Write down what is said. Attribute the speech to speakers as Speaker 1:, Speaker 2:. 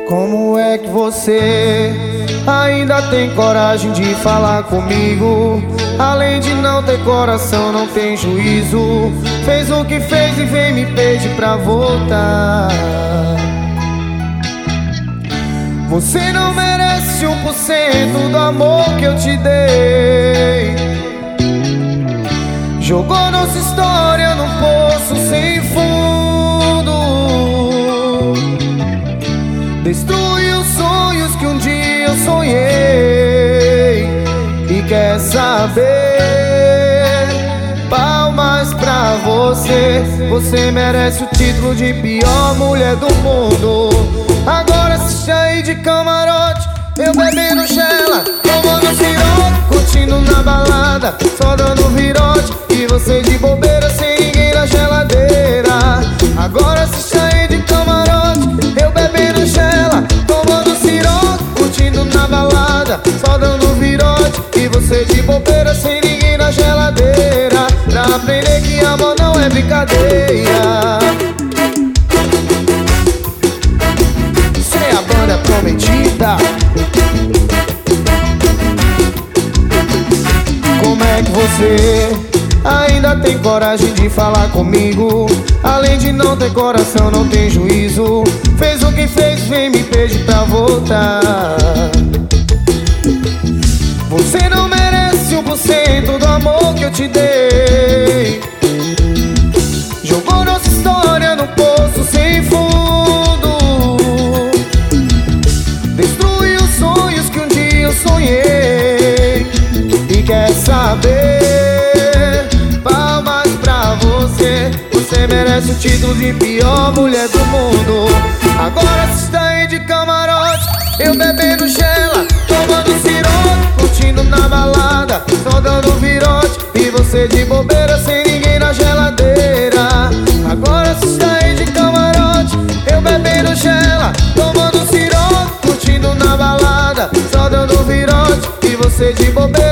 Speaker 1: Como é que você ainda tem coragem de falar comigo? Além de não ter coração, não tem juízo. Fez o que fez e vem me pedir pra voltar. Você não merece 1% do amor que eu te dei. Jogou nossa história num poço sem fundo. Destruiu os sonhos que um dia eu sonhei. E quer saber? Palmas pra você. Você merece o título de pior mulher do mundo. Agora assiste aí de camarote, eu bebendo gela, tomando siroque, curtindo na balada, só dando virote. E você de bobeira sem ninguém na geladeira. Agora assiste aí de camarote, eu bebendo gela, tomando siroque, curtindo na balada, só dando virote. E você de bobeira sem ninguém na geladeira. Pra aprender que amor não é brincadeira. Prometida. Como é que você ainda tem coragem de falar comigo? Além de não ter coração, não tem juízo. Fez o que fez, vem me pedir pra voltar. Você não merece 1% do amor que eu te dei. Jogou nossa história no poço sem fundo. Sonhei. E quer saber? Palmas pra você. Você merece o título de pior mulher do mundo. Agora você está aí de camarote, eu bebendo gela, tomando siroque, curtindo na balada, só dando virote. E você de bobeira sem ninguém na geladeira. Agora você está aí de camarote, eu bebendo gela, tomando siroque, curtindo na balada, só dando virote. E você de bobeira